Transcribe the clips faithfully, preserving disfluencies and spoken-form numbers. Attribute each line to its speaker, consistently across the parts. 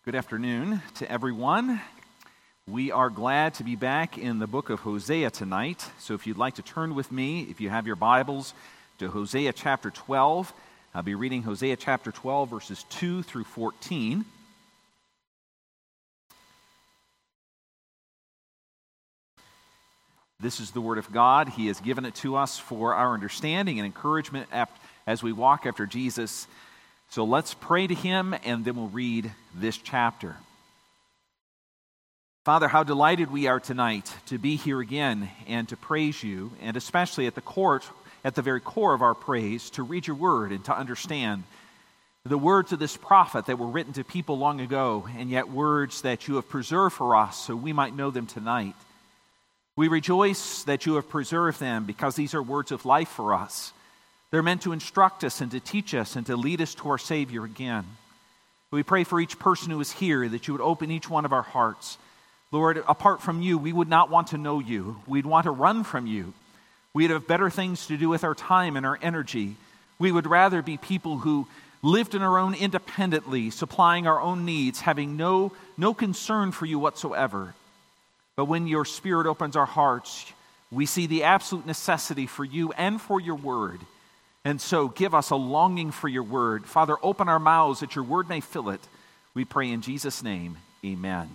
Speaker 1: Good afternoon to everyone. We are glad to be back in the book of Hosea tonight. So if you'd like to turn with me, if you have your Bibles, to Hosea chapter twelve. I'll be reading Hosea chapter twelve, verses two through fourteen. This is the Word of God. He has given it to us for our understanding and encouragement as we walk after Jesus. So let's pray to Him, and then we'll read this chapter. Father, how delighted we are tonight to be here again and to praise You, and especially at the court, at the very core of our praise, to read Your Word and to understand the words of this prophet that were written to people long ago, and yet words that You have preserved for us so we might know them tonight. We rejoice that You have preserved them because these are words of life for us. They're meant to instruct us and to teach us and to lead us to our Savior again. We pray for each person who is here that You would open each one of our hearts. Lord, apart from You, we would not want to know You. We'd want to run from You. We'd have better things to do with our time and our energy. We would rather be people who lived on our own independently, supplying our own needs, having no, no concern for You whatsoever. But when Your Spirit opens our hearts, we see the absolute necessity for You and for Your Word. And so give us a longing for Your Word. Father, open our mouths that Your Word may fill it. We pray in Jesus' name, amen.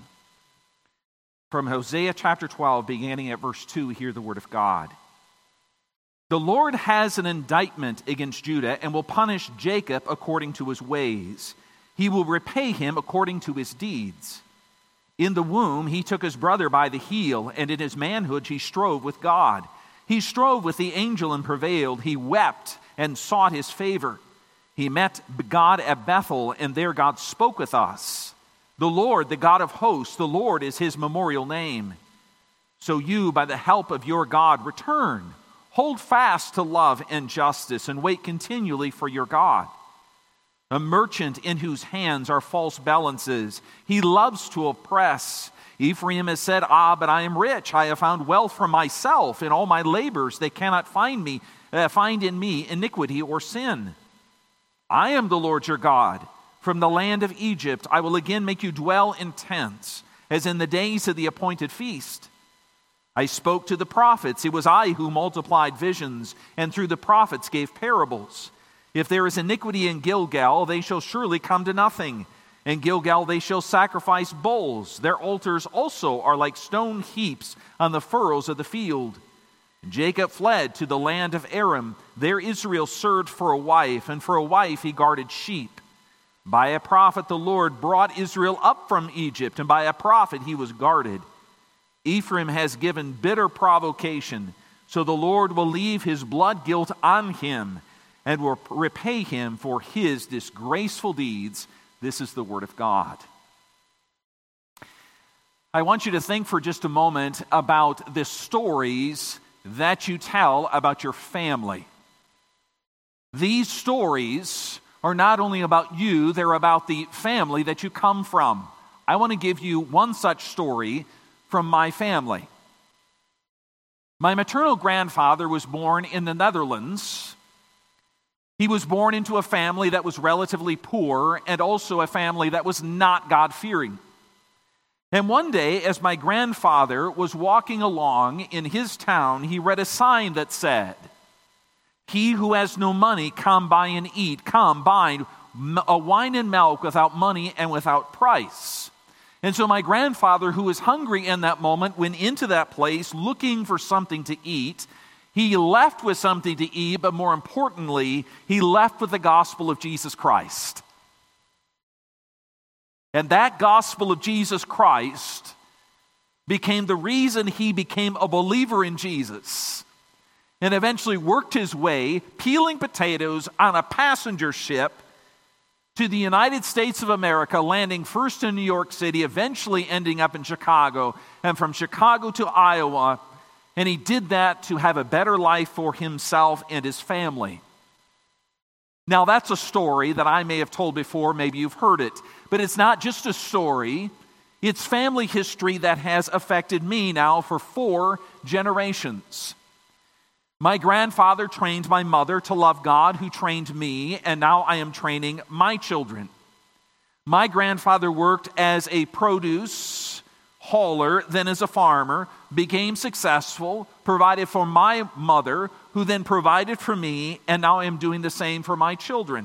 Speaker 1: From Hosea chapter twelve, beginning at verse two, hear the Word of God. The Lord has an indictment against Judah and will punish Jacob according to his ways. He will repay him according to his deeds. In the womb he took his brother by the heel, and in his manhood he strove with God. He strove with the angel and prevailed. He wept and sought His favor. He met God at Bethel, and there God spoke with us. The Lord, the God of hosts, the Lord is His memorial name. So you, by the help of your God, return. Hold fast to love and justice, and wait continually for your God. A merchant in whose hands are false balances. He loves to oppress. Ephraim has said, Ah, but I am rich. I have found wealth for myself. In all my labors they cannot find me, uh, find in me iniquity or sin. I am the Lord your God. From the land of Egypt I will again make you dwell in tents, as in the days of the appointed feast. I spoke to the prophets. It was I who multiplied visions, and through the prophets gave parables. If there is iniquity in Gilgal, they shall surely come to nothing. In Gilgal they shall sacrifice bulls. Their altars also are like stone heaps on the furrows of the field. Jacob fled to the land of Aram. There Israel served for a wife, and for a wife he guarded sheep. By a prophet the Lord brought Israel up from Egypt, and by a prophet he was guarded. Ephraim has given bitter provocation, so the Lord will leave His blood guilt on him, and will repay him for his disgraceful deeds. This is the Word of God. I want you to think for just a moment about the stories that you tell about your family. These stories are not only about you, they're about the family that you come from. I want to give you one such story from my family. My maternal grandfather was born in the Netherlands. He was born into a family that was relatively poor and also a family that was not God-fearing. And one day, as my grandfather was walking along in his town, he read a sign that said, He who has no money, come buy and eat. Come buy a wine and milk without money and without price. And so my grandfather, who was hungry in that moment, went into that place looking for something to eat. He left with something to eat, but more importantly, he left with the gospel of Jesus Christ. And that gospel of Jesus Christ became the reason he became a believer in Jesus, and eventually worked his way, peeling potatoes on a passenger ship to the United States of America, landing first in New York City, eventually ending up in Chicago, and from Chicago to Iowa. And he did that to have a better life for himself and his family. Now, that's a story that I may have told before. Maybe you've heard it. But it's not just a story. It's family history that has affected me now for four generations. My grandfather trained my mother to love God, who trained me, and now I am training my children. My grandfather worked as a produce hauler, then as a farmer, became successful, provided for my mother, who then provided for me, and now I am doing the same for my children.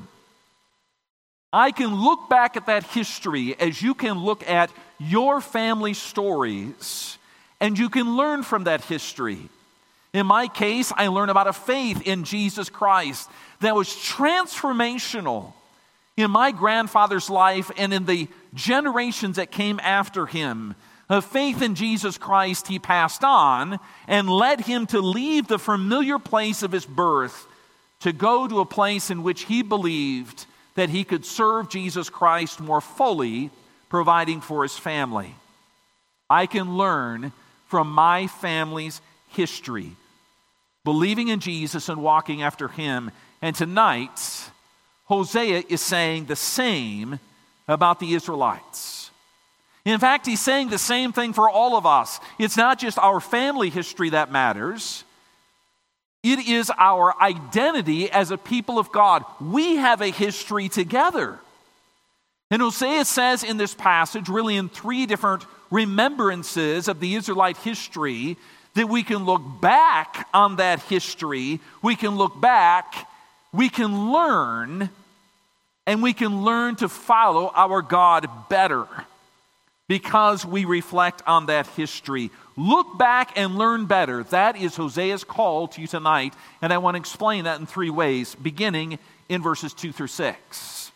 Speaker 1: I can look back at that history as you can look at your family stories, and you can learn from that history. In my case, I learned about a faith in Jesus Christ that was transformational in my grandfather's life and in the generations that came after him. A faith in Jesus Christ he passed on and led him to leave the familiar place of his birth to go to a place in which he believed that he could serve Jesus Christ more fully, providing for his family. I can learn from my family's history, believing in Jesus and walking after him. And tonight, Hosea is saying the same about the Israelites. In fact, he's saying the same thing for all of us. It's not just our family history that matters. It is our identity as a people of God. We have a history together. And Hosea says in this passage, really in three different remembrances of the Israelite history, that we can look back on that history, we can look back, we can learn, and we can learn to follow our God better because we reflect on that history. Look back and learn better. That is Hosea's call to you tonight, and I want to explain that in three ways, beginning in verses two through six.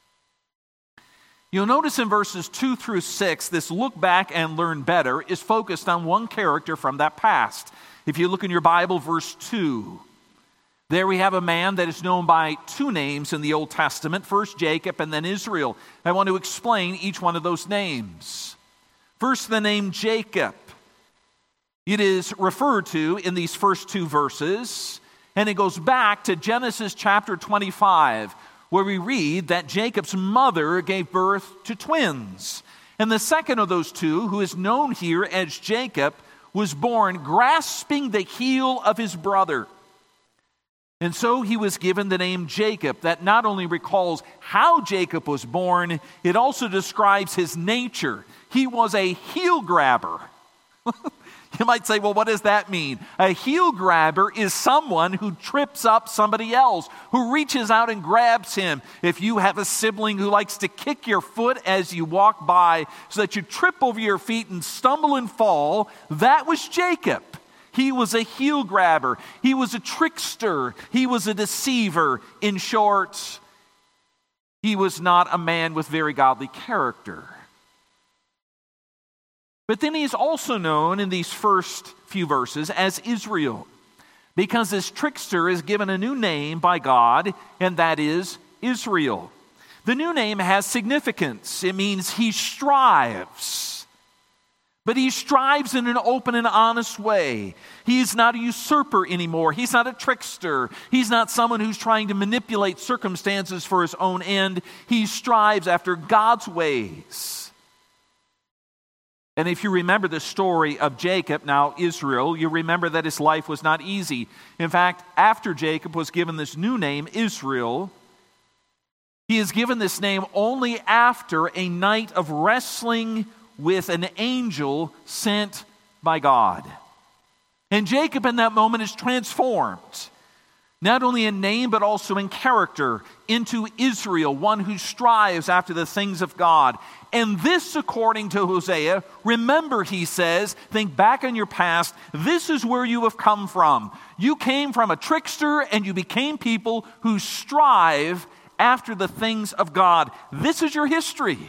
Speaker 1: You'll notice in verses two through six, this look back and learn better is focused on one character from that past. If you look in your Bible, verse two, there we have a man that is known by two names in the Old Testament, first Jacob and then Israel. I want to explain each one of those names. First, the name Jacob. It is referred to in these first two verses, and it goes back to Genesis chapter twenty-five, where we read that Jacob's mother gave birth to twins. And the second of those two, who is known here as Jacob, was born grasping the heel of his brother. And so he was given the name Jacob. That not only recalls how Jacob was born, it also describes his nature. He was a heel grabber. You might say, well, what does that mean? A heel grabber is someone who trips up somebody else, who reaches out and grabs him. If you have a sibling who likes to kick your foot as you walk by so that you trip over your feet and stumble and fall, that was Jacob. He was a heel grabber. He was a trickster. He was a deceiver. In short, he was not a man with very godly character. But then he is also known in these first few verses as Israel, because this trickster is given a new name by God, and that is Israel. The new name has significance. It means he strives. But he strives in an open and honest way. He is not a usurper anymore. He's not a trickster. He's not someone who's trying to manipulate circumstances for his own end. He strives after God's ways. And if you remember the story of Jacob, now Israel, you remember that his life was not easy. In fact, after Jacob was given this new name, Israel, he is given this name only after a night of wrestling with an angel sent by God. And Jacob in that moment is transformed, not only in name but also in character, into Israel, one who strives after the things of God. And this, according to Hosea, remember, he says, think back on your past, this is where you have come from. You came from a trickster and you became people who strive after the things of God. This is your history.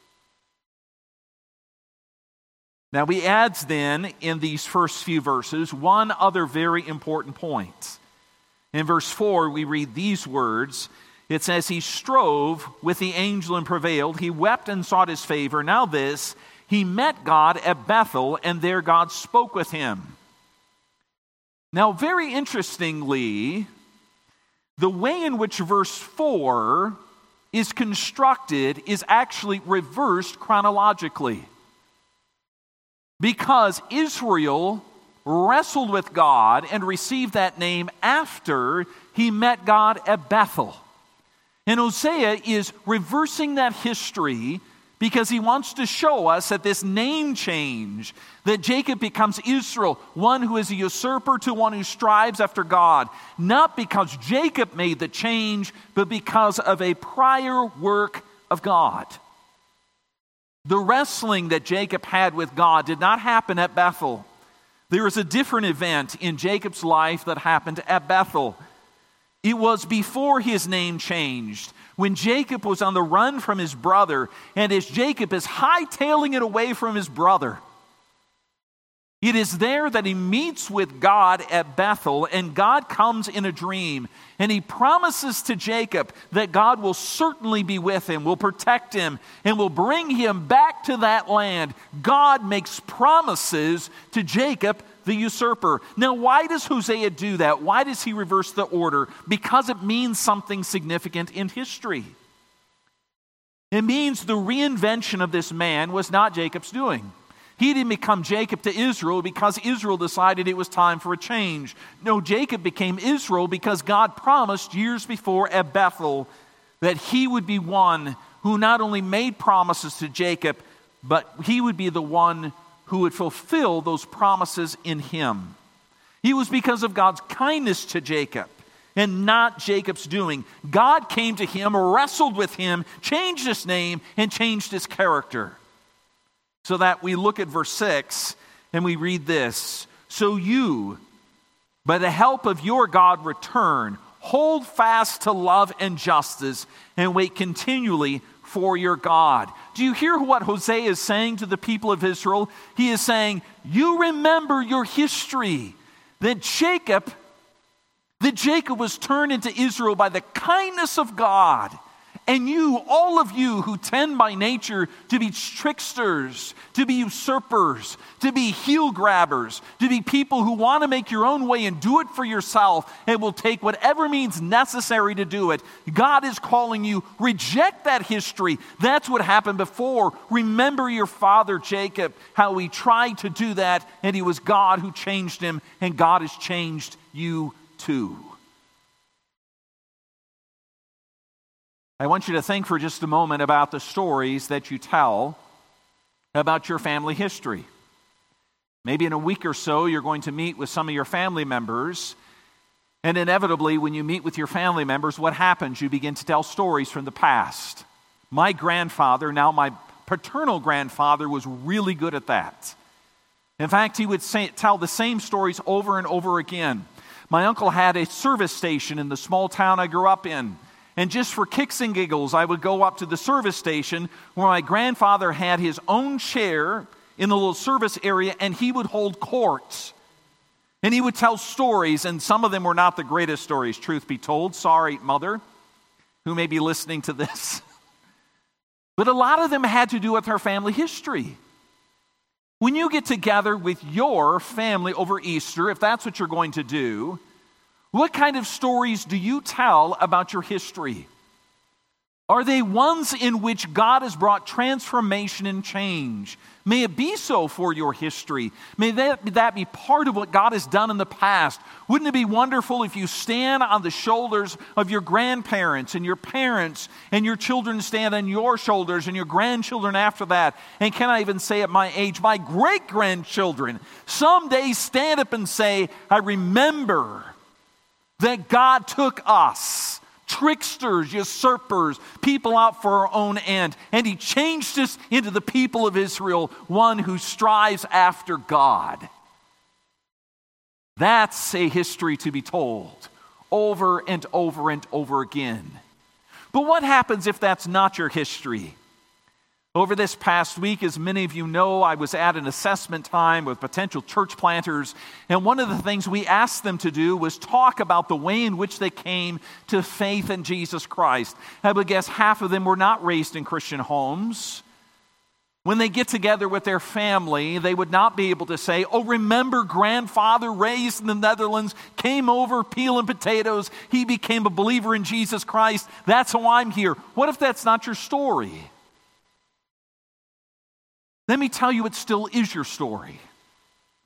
Speaker 1: Now he adds then in these first few verses one other very important point. In verse four we read these words. It says, he strove with the angel and prevailed. He wept and sought his favor. Now this, he met God at Bethel, and there God spoke with him. Now very interestingly, the way in which verse four is constructed is actually reversed chronologically. Because Israel wrestled with God and received that name after he met God at Bethel. And Hosea is reversing that history because he wants to show us that this name change, that Jacob becomes Israel, one who is a usurper to one who strives after God, not because Jacob made the change, but because of a prior work of God. The wrestling that Jacob had with God did not happen at Bethel. There is a different event in Jacob's life that happened at Bethel. It was before his name changed, when Jacob was on the run from his brother, and as Jacob is hightailing it away from his brother, it is there that he meets with God at Bethel, and God comes in a dream, and he promises to Jacob that God will certainly be with him, will protect him, and will bring him back to that land. God makes promises to Jacob, the usurper. Now, why does Hosea do that? Why does he reverse the order? Because it means something significant in history. It means the reinvention of this man was not Jacob's doing. He didn't become Jacob to Israel because Israel decided it was time for a change. No, Jacob became Israel because God promised years before at Bethel that he would be one who not only made promises to Jacob, but he would be the one who would fulfill those promises in him. It was because of God's kindness to Jacob and not Jacob's doing. God came to him, wrestled with him, changed his name, and changed his character. So that we look at verse six and we read this. So you, by the help of your God, return, hold fast to love and justice, and wait continually for your God. Do you hear what Hosea is saying to the people of Israel? He is saying, you remember your history, that Jacob, that Jacob was turned into Israel by the kindness of God. And you, all of you who tend by nature to be tricksters, to be usurpers, to be heel grabbers, to be people who want to make your own way and do it for yourself and will take whatever means necessary to do it. God is calling you, reject that history. That's what happened before. Remember your father Jacob, how he tried to do that, and it was God who changed him, and God has changed you too. I want you to think for just a moment about the stories that you tell about your family history. Maybe in a week or so, you're going to meet with some of your family members, and inevitably, when you meet with your family members, what happens? You begin to tell stories from the past. My grandfather, now my paternal grandfather, was really good at that. In fact, he would say, tell the same stories over and over again. My uncle had a service station in the small town I grew up in. And just for kicks and giggles, I would go up to the service station where my grandfather had his own chair in the little service area, and he would hold court. And he would tell stories, and some of them were not the greatest stories, truth be told. Sorry, Mother, who may be listening to this. But a lot of them had to do with her family history. When you get together with your family over Easter, if that's what you're going to do, what kind of stories do you tell about your history? Are they ones in which God has brought transformation and change? May it be so for your history. May that, that be part of what God has done in the past. Wouldn't it be wonderful if you stand on the shoulders of your grandparents and your parents, and your children stand on your shoulders, and your grandchildren after that, and can I even say at my age, my great-grandchildren, someday stand up and say, I remember that God took us, tricksters, usurpers, people out for our own end, and He changed us into the people of Israel, one who strives after God. That's a history to be told over and over and over again. But what happens if that's not your history? Over this past week, as many of you know, I was at an assessment time with potential church planters, and one of the things we asked them to do was talk about the way in which they came to faith in Jesus Christ. I would guess half of them were not raised in Christian homes. When they get together with their family, they would not be able to say, oh, remember grandfather raised in the Netherlands, came over peeling potatoes, he became a believer in Jesus Christ, that's how I'm here. What if that's not your story? Let me tell you, it still is your story.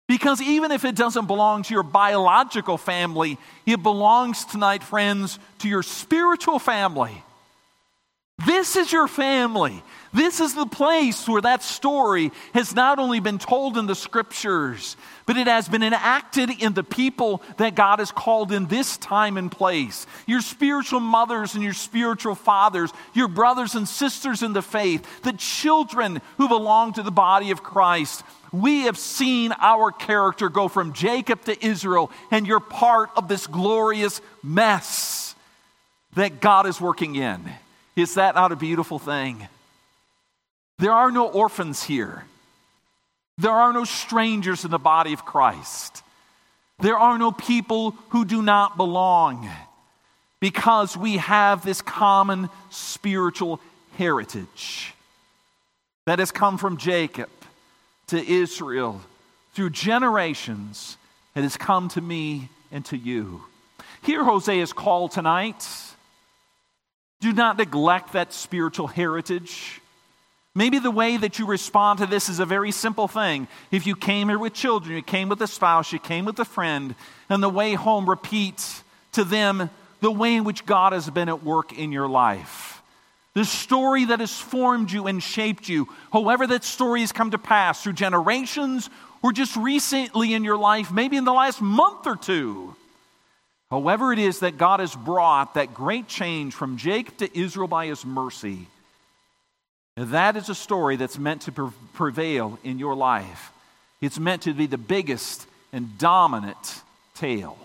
Speaker 1: Because even if it doesn't belong to your biological family, it belongs tonight, friends, to your spiritual family. This is your family. This is the place where that story has not only been told in the Scriptures, but it has been enacted in the people that God has called in this time and place. Your spiritual mothers and your spiritual fathers, your brothers and sisters in the faith, the children who belong to the body of Christ. We have seen our character go from Jacob to Israel, and you're part of this glorious mess that God is working in. Is that not a beautiful thing? There are no orphans here. There are no strangers in the body of Christ. There are no people who do not belong, because we have this common spiritual heritage that has come from Jacob to Israel through generations. It has come to me and to you. Hear Hosea's call tonight. Do not neglect that spiritual heritage. Maybe the way that you respond to this is a very simple thing. If you came here with children, you came with a spouse, you came with a friend, and the way home, repeat to them the way in which God has been at work in your life. The story that has formed you and shaped you, however that story has come to pass through generations or just recently in your life, maybe in the last month or two. However it is that God has brought that great change from Jacob to Israel by His mercy, that is a story that's meant to pre- prevail in your life. It's meant to be the biggest and dominant tale.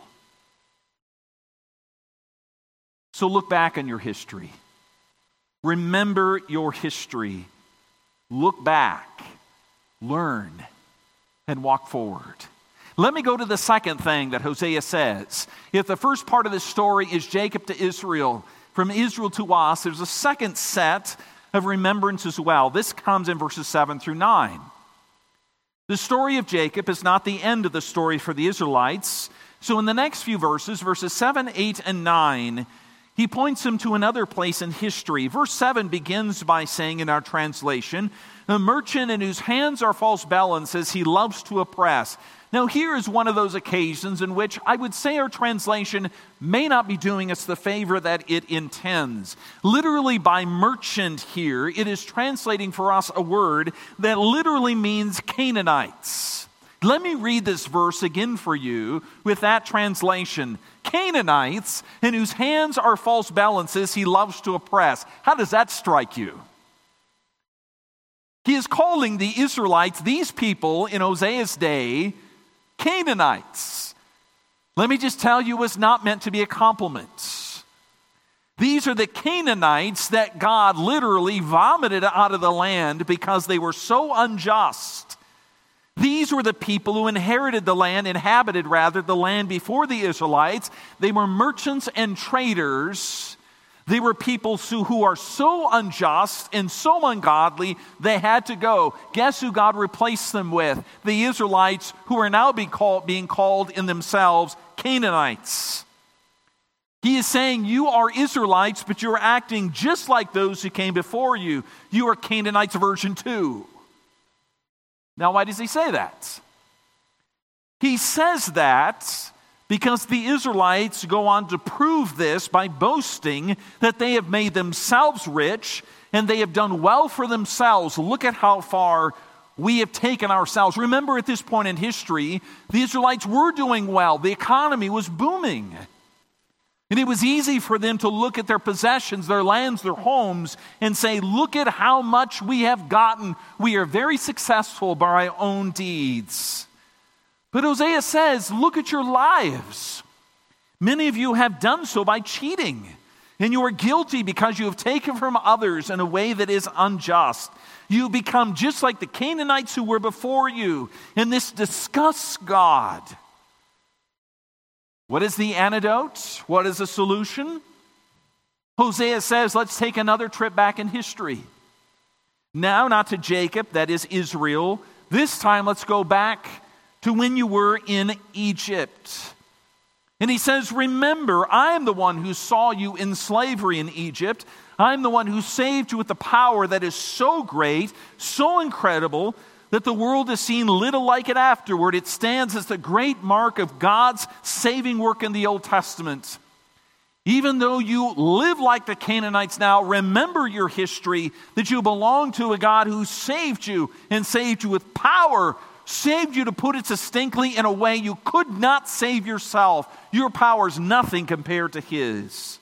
Speaker 1: So look back on your history. Remember your history. Look back, learn, and walk forward. Let me go to the second thing that Hosea says. If the first part of this story is Jacob to Israel, from Israel to us, there's a second set of remembrance as well. This comes in verses seven through nine. The story of Jacob is not the end of the story for the Israelites. So in the next few verses, verses seven, eight, and nine, he points them to another place in history. Verse seven begins by saying in our translation, "A merchant in whose hands are false balances, he loves to oppress." Now here is one of those occasions in which I would say our translation may not be doing us the favor that it intends. Literally by merchant here, it is translating for us a word that literally means Canaanites. Let me read this verse again for you with that translation. Canaanites, in whose hands are false balances, he loves to oppress. How does that strike you? He is calling the Israelites, these people in Hosea's day, Canaanites. Let me just tell you, it was not meant to be a compliment. These are the Canaanites that God literally vomited out of the land because they were so unjust. These were the people who inherited the land, inhabited rather, the land before the Israelites. They were merchants and traders. They were people who are so unjust and so ungodly, they had to go. Guess who God replaced them with? The Israelites, who are now being called, being called in themselves Canaanites. He is saying, you are Israelites, but you're acting just like those who came before you. You are Canaanites version two. Now, why does he say that? He says that because the Israelites go on to prove this by boasting that they have made themselves rich and they have done well for themselves. Look at how far we have taken ourselves. Remember, at this point in history, the Israelites were doing well. The economy was booming. And it was easy for them to look at their possessions, their lands, their homes, and say, look at how much we have gotten. We are very successful by our own deeds. But Hosea says, look at your lives. Many of you have done so by cheating, and you are guilty because you have taken from others in a way that is unjust. You become just like the Canaanites who were before you, and this disgusts God. What is the antidote? What is the solution? Hosea says, let's take another trip back in history. Now, not to Jacob, that is Israel. This time, let's go back to when you were in Egypt. And he says, remember, I am the one who saw you in slavery in Egypt. I am the one who saved you with the power that is so great, so incredible, that the world has seen little like it afterward. It stands as the great mark of God's saving work in the Old Testament. Even though you live like the Canaanites now, remember your history, that you belong to a God who saved you and saved you with power, saved you to put it succinctly in a way you could not save yourself. Your power is nothing compared to His.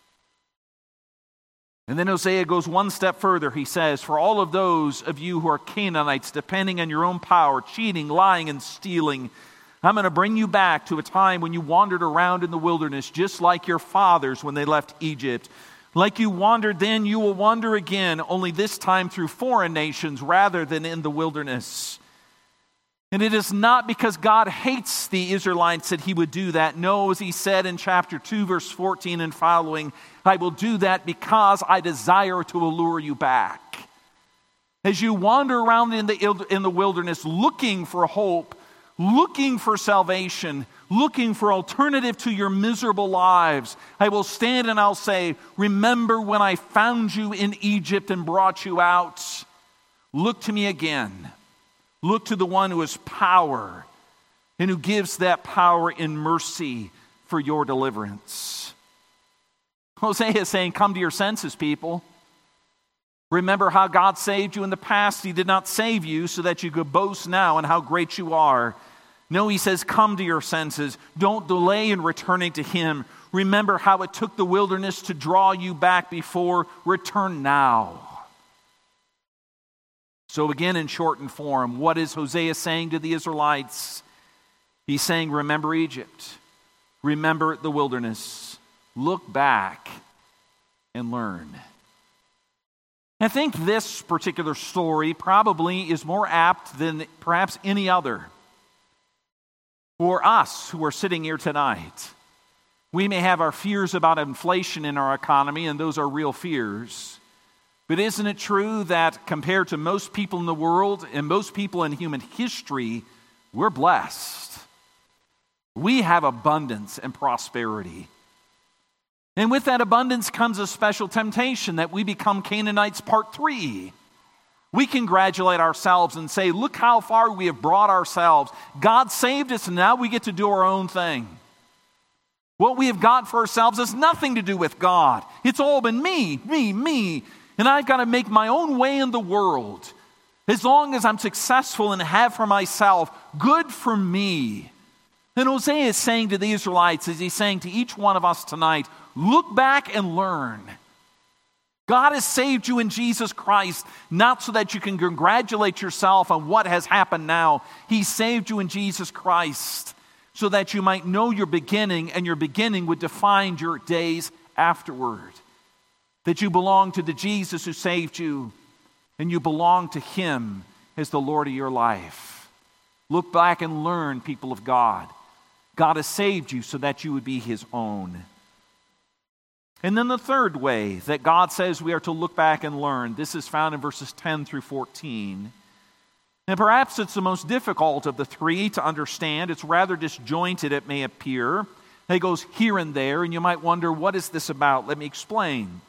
Speaker 1: And then Hosea goes one step further. He says, for all of those of you who are Canaanites, depending on your own power, cheating, lying, and stealing, I'm going to bring you back to a time when you wandered around in the wilderness, just like your fathers when they left Egypt. Like you wandered then, you will wander again, only this time through foreign nations rather than in the wilderness. And it is not because God hates the Israelites that He would do that. No, as He said in chapter two, verse fourteen and following, I will do that because I desire to allure you back. As you wander around in the, in the wilderness looking for hope, looking for salvation, looking for alternative to your miserable lives, I will stand and I'll say, remember when I found you in Egypt and brought you out. Look to me again. Look to the one who has power and who gives that power in mercy for your deliverance. Hosea is saying, come to your senses, people. Remember how God saved you in the past. He did not save you so that you could boast now in how great you are. No, He says, come to your senses. Don't delay in returning to Him. Remember how it took the wilderness to draw you back before. Return now. So again, in shortened form, what is Hosea saying to the Israelites? He's saying, remember Egypt. Remember the wilderness. Look back and learn. I think this particular story probably is more apt than perhaps any other. For us who are sitting here tonight, we may have our fears about inflation in our economy, and those are real fears. But isn't it true that compared to most people in the world and most people in human history, we're blessed? We have abundance and prosperity. And with that abundance comes a special temptation that we become Canaanites part three. We congratulate ourselves and say, look how far we have brought ourselves. God saved us and now we get to do our own thing. What we have got for ourselves has nothing to do with God. It's all been me, me, me. And I've got to make my own way in the world. As long as I'm successful and have for myself, good for me. And Hosea is saying to the Israelites, as he's saying to each one of us tonight, look back and learn. God has saved you in Jesus Christ, not so that you can congratulate yourself on what has happened now. He saved you in Jesus Christ so that you might know your beginning, and your beginning would define your days afterward. That you belong to the Jesus who saved you, and you belong to Him as the Lord of your life. Look back and learn, people of God. God has saved you so that you would be His own. And then the third way that God says we are to look back and learn, this is found in verses ten through fourteen. And perhaps it's the most difficult of the three to understand. It's rather disjointed, it may appear. It goes here and there, and you might wonder, what is this about? Let me explain.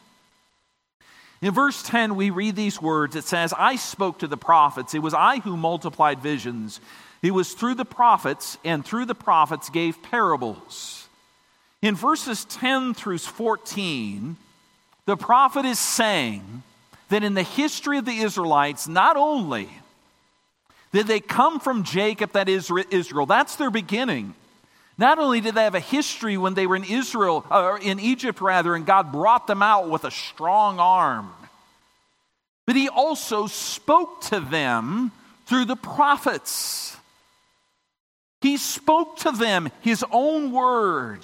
Speaker 1: In verse ten, we read these words. It says, I spoke to the prophets. It was I who multiplied visions. It was through the prophets, and through the prophets gave parables. In verses ten through fourteen, the prophet is saying that in the history of the Israelites, not only did they come from Jacob, that is Israel, that's their beginning. Not only did they have a history when they were in Israel, or in Egypt rather, and God brought them out with a strong arm, but He also spoke to them through the prophets. He spoke to them His own word.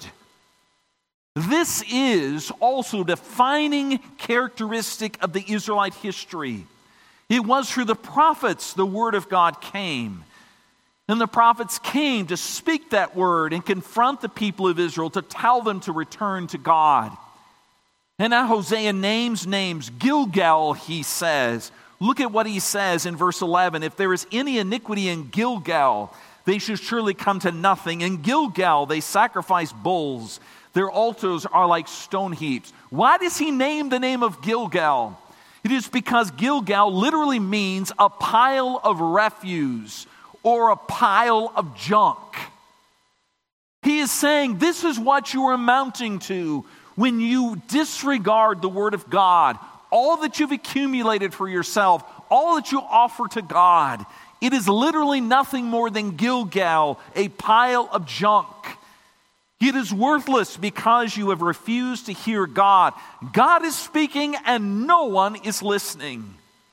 Speaker 1: This is also a defining characteristic of the Israelite history. It was through the prophets the word of God came. And the prophets came to speak that word and confront the people of Israel, to tell them to return to God. And now Hosea names names. Gilgal, he says. Look at what he says in verse eleven. If there is any iniquity in Gilgal, they should surely come to nothing. In Gilgal, they sacrifice bulls. Their altars are like stone heaps. Why does he name the name of Gilgal? It is because Gilgal literally means a pile of refuse or a pile of junk. He is saying this is what you are amounting to when you disregard the Word of God. All that you've accumulated for yourself, all that you offer to God, it is literally nothing more than Gilgal, a pile of junk. It is worthless because you have refused to hear God. God is speaking and no one is listening.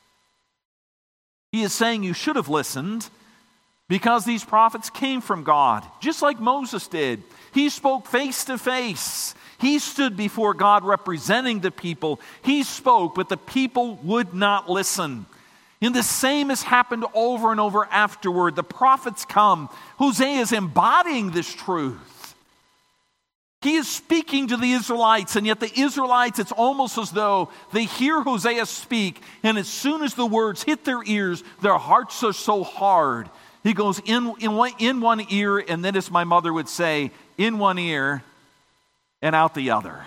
Speaker 1: He is saying you should have listened because these prophets came from God, just like Moses did. He spoke face to face. He stood before God representing the people. He spoke, but the people would not listen. And the same has happened over and over afterward. The prophets come. Hosea is embodying this truth. He is speaking to the Israelites, and yet the Israelites, it's almost as though they hear Hosea speak, and as soon as the words hit their ears, their hearts are so hard. He goes in, in, one, in one ear, and then as my mother would say, in one ear and out the other.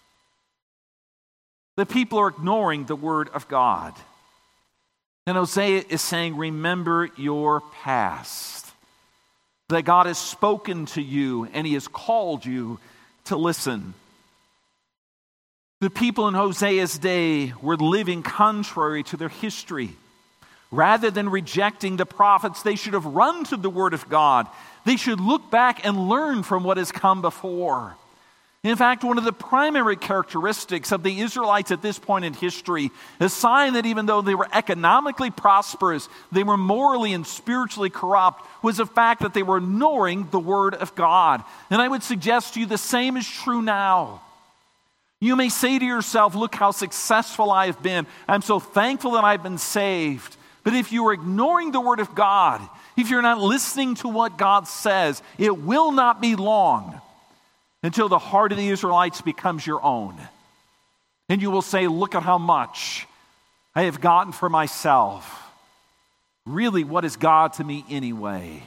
Speaker 1: The people are ignoring the Word of God. And Hosea is saying, remember your past. That God has spoken to you and He has called you to listen. The people in Hosea's day were living contrary to their history. Rather than rejecting the prophets, they should have run to the Word of God. They should look back and learn from what has come before. In fact, one of the primary characteristics of the Israelites at this point in history, a sign that even though they were economically prosperous, they were morally and spiritually corrupt, was the fact that they were ignoring the Word of God. And I would suggest to you the same is true now. You may say to yourself, look how successful I have been. I'm so thankful that I've been saved. But if you are ignoring the Word of God, if you're not listening to what God says, it will not be long until the heart of the Israelites becomes your own. And you will say, look at how much I have gotten for myself. Really, what is God to me anyway?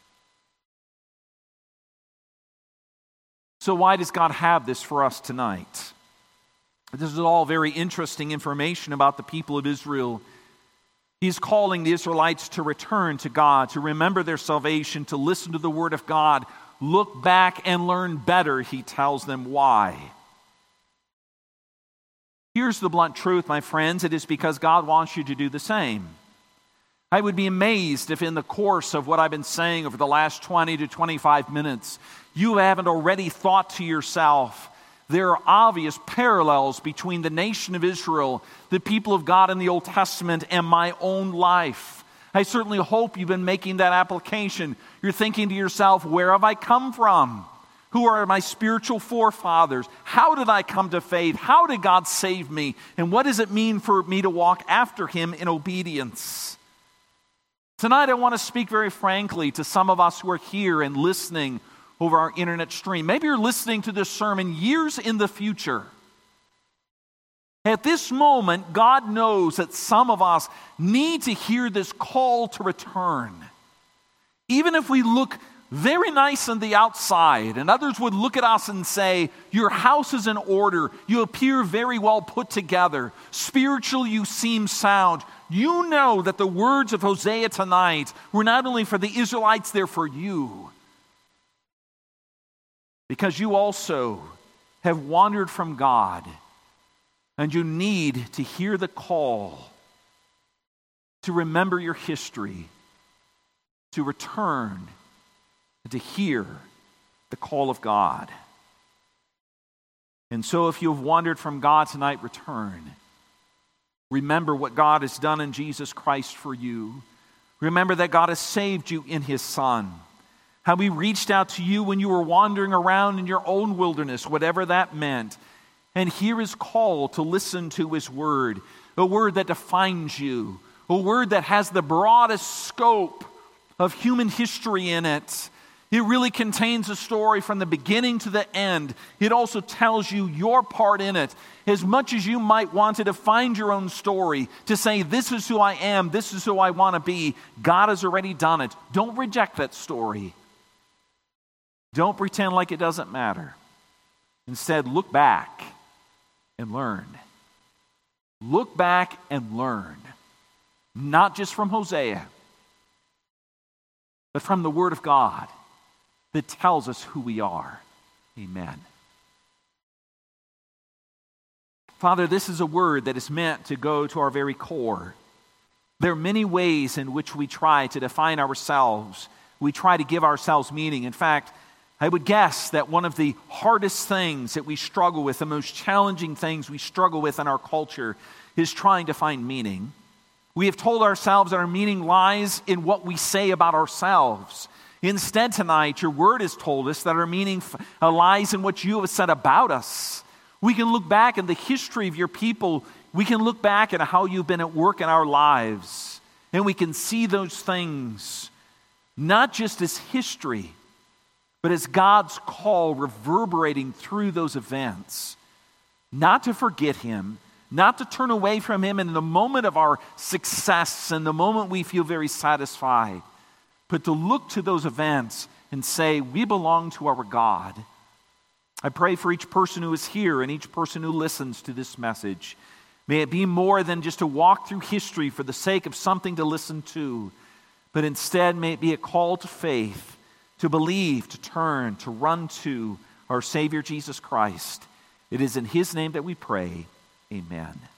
Speaker 1: So why does God have this for us tonight? This is all very interesting information about the people of Israel. He's calling the Israelites to return to God, to remember their salvation, to listen to the Word of God. Look back and learn better, he tells them why. Here's the blunt truth, my friends. It is because God wants you to do the same. I would be amazed if in the course of what I've been saying over the last twenty to twenty-five minutes, you haven't already thought to yourself, there are obvious parallels between the nation of Israel, the people of God in the Old Testament, and my own life. I certainly hope you've been making that application. You're thinking to yourself, where have I come from? Who are my spiritual forefathers? How did I come to faith? How did God save me? And what does it mean for me to walk after Him in obedience? Tonight I want to speak very frankly to some of us who are here and listening over our internet stream. Maybe you're listening to this sermon years in the future. At this moment, God knows that some of us need to hear this call to return. Even if we look very nice on the outside, and others would look at us and say, your house is in order, you appear very well put together, spiritually you seem sound. You know that the words of Hosea tonight were not only for the Israelites, they're for you. Because you also have wandered from God. And you need to hear the call to remember your history, to return, and to hear the call of God. And so if you've wandered from God tonight, return. Remember what God has done in Jesus Christ for you. Remember that God has saved you in His Son. How He reached out to you when you were wandering around in your own wilderness, whatever that meant. And hear His call to listen to His Word, a Word that defines you, a Word that has the broadest scope of human history in it. It really contains a story from the beginning to the end. It also tells you your part in it. As much as you might want to define your own story, to say, this is who I am, this is who I want to be, God has already done it. Don't reject that story. Don't pretend like it doesn't matter. Instead, look back and learn. look back and learn, not just from Hosea, but from the Word of God that tells us who we are. Amen. Father, this is a word that is meant to go to our very core. There are many ways in which we try to define ourselves. We try to give ourselves meaning. In fact, I would guess that one of the hardest things that we struggle with, the most challenging things we struggle with in our culture, is trying to find meaning. We have told ourselves that our meaning lies in what we say about ourselves. Instead, tonight, your word has told us that our meaning lies in what you have said about us. We can look back in the history of your people. We can look back at how you've been at work in our lives. And we can see those things not just as history, but as God's call reverberating through those events. Not to forget Him, not to turn away from Him in the moment of our success and the moment we feel very satisfied, but to look to those events and say, we belong to our God. I pray for each person who is here and each person who listens to this message. May it be more than just a walk through history for the sake of something to listen to, but instead may it be a call to faith, to believe, to turn, to run to our Savior Jesus Christ. It is in His name that we pray. Amen.